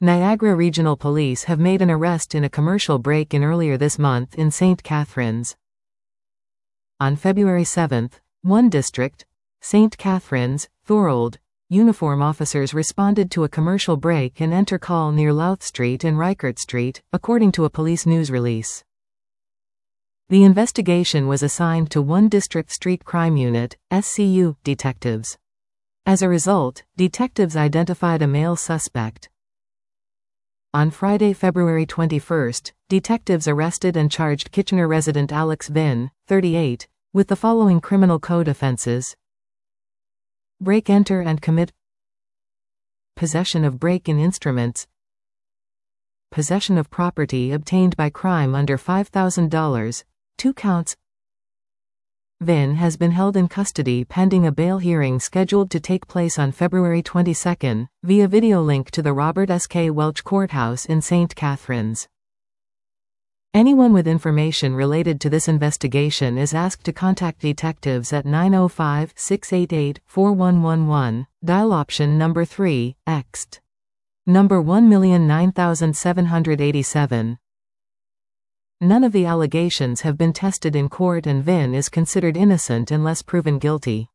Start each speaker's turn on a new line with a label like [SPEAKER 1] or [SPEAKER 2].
[SPEAKER 1] Niagara Regional Police have made an arrest in a commercial break-in earlier this month in St. Catharines. On February 7, one district, St. Catharines, Thorold, uniform officers responded to a commercial break-and-enter call near Louth Street and Reichert Street, according to a police news release. The investigation was assigned to 1 District Street Crime Unit, SCU, detectives. As a result, detectives identified a male suspect. On Friday, February 21, detectives arrested and charged Kitchener resident Alex Vin, 38, with the following criminal code offenses: break, enter and commit, possession of break-in instruments, possession of property obtained by crime under $5,000, 2 counts. Vin has been held in custody pending a bail hearing scheduled to take place on February 22, via video link to the Robert S. K. Welch Courthouse in St. Catharines. Anyone with information related to this investigation is asked to contact detectives at 905-688-4111, dial option number 3, ext. Number 1,009,787. None of the allegations have been tested in court and Vin is considered innocent unless proven guilty.